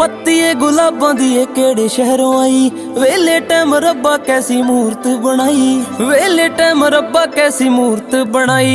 पत्ती गुलाबां दी केड़े शहरों आई, वेले टाइम रब्बा कैसी मूर्त बनाई, वेले टाइम रब्बा कैसी मूर्त बनाई।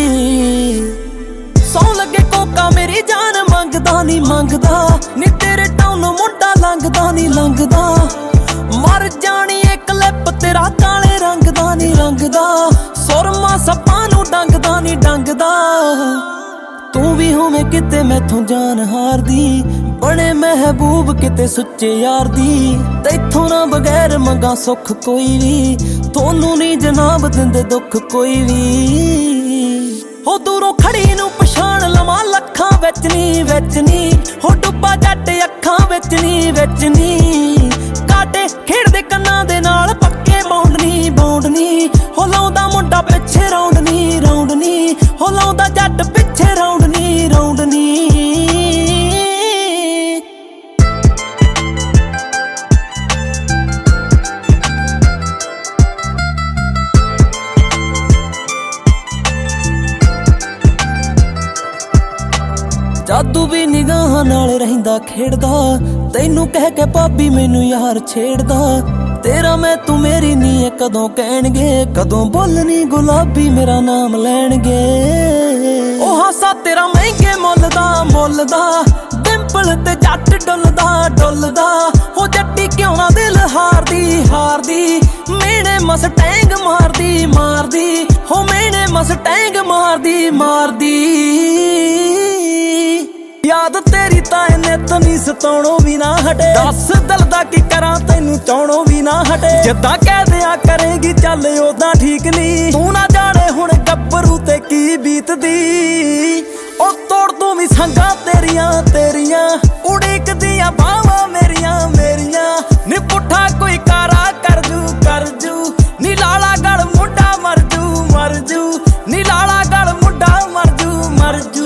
सौ लगे कोका मेरी जान मंगदा नी मंगदा, नी तेरे टाउन मुंडा लंघदा नी लंघदा। मर जानी एक लिप तेरा काले रंग दा नी रंगदा, सुरमा सप्पां नूं डंगदा नी डंगदा। तू भी होवे किते मैथों जान हार दी, बने महबूब किते सुच्चे यार दी। तैथों ना बगैर मंगा सुख कोई भी, थोनू नी जनाब दिंदे दुख कोई भी। हो दूरों खड़ी नू पछाण लवां लखां विच नी, हो डुब्बा जट अखां विच नी। काटे खेड़दे कन्नां दे नाल पक्के बौंडनी, हो लाउंदा मुंडा पिछे राउंड नी, हो लाउंदा जट पिछे राउंड नी। जादू भी निगाहां नाल रहिंदा खेड़दा, तैनू कह के भाभी मैनू यार छेड़दा। तेरा मैं तू मेरी नी है कदों कहणगे, कदों बोलनी गुलाबी मेरा नाम लैणगे। ओ हासा तेरा महंगे मुੱਲ ਦਾ, डिंपल ते जट डुलदा। हो जट्टी क्यों ना दिल हारदी, मेने मसटैंग मारदी, हो मेने मसटैंग मारदी। याद तेरी ताए ने तनी सताउणों भी ना हटे, दस दिल दा की करां तैनू चाहणों भी ना हटे। जिद्दां कह दिया करेगी चल ओदां ठीक नी, तू ना जाने हुण गब्बरू ते की बीतदी। ओ तोड़ तू भी संगां तेरियां, उड़ीकदियां बावां मेरियां। नी पुट्ठा कोई कारा कर जू, नी लाला गल मुंडा मर जू, नी लाला गल मुंडा मर जू।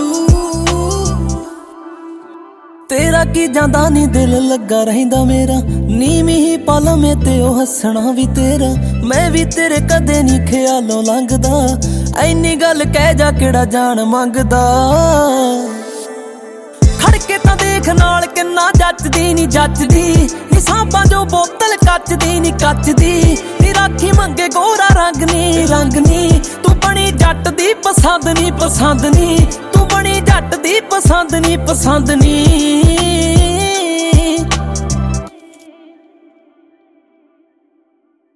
तेरा की जांदा नी दिल लगा रहिंदा मेरा, नीवी ही पल में ते ओ हसना भी तेरा। मैं भी तेरे कदे नी ख्यालों लंघदा, ऐनी गल कह जा केड़ा जान मंगदा। खड़के तां देख नाल किन्ना जचदी, नी सांपां जो बोतल कचदी नी राखी मंगे गोरा रंग नी। तू बनी जट दी पसंद नी, तू बनी जट दी पसंद नी।